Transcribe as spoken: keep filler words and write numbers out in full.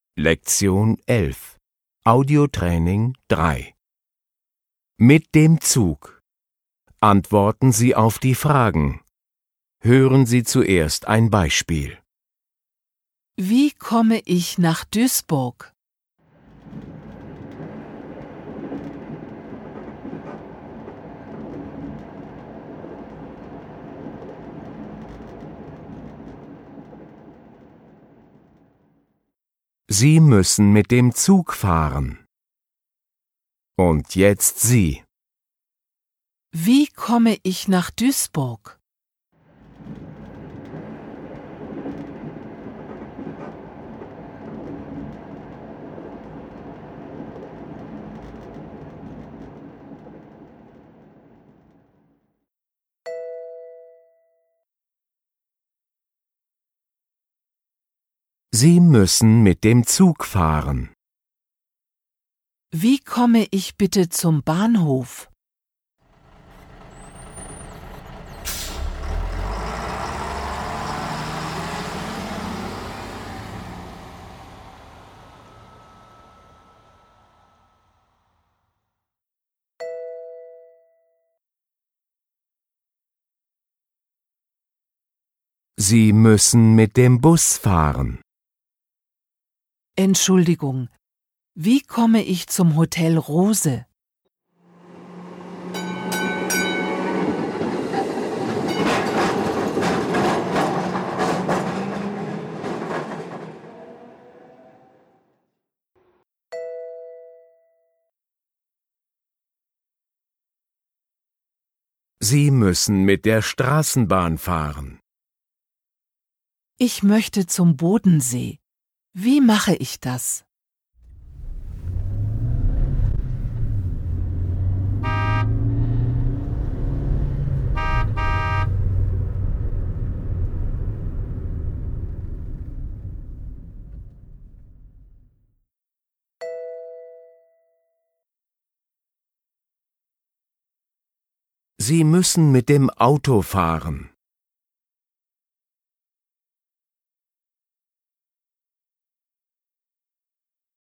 Lektion elf. Audiotraining drei. Mit dem Zug. Antworten Sie auf die Fragen. Hören Sie zuerst ein Beispiel. Wie komme ich nach Duisburg? Sie müssen mit dem Zug fahren. Und jetzt Sie. Wie komme ich nach Duisburg? Sie müssen mit dem Zug fahren. Wie komme ich bitte zum Bahnhof? Sie müssen mit dem Bus fahren. Entschuldigung, wie komme ich zum Hotel Rose? Sie müssen mit der Straßenbahn fahren. Ich möchte zum Bodensee. Wie mache ich das? Sie müssen mit dem Auto fahren.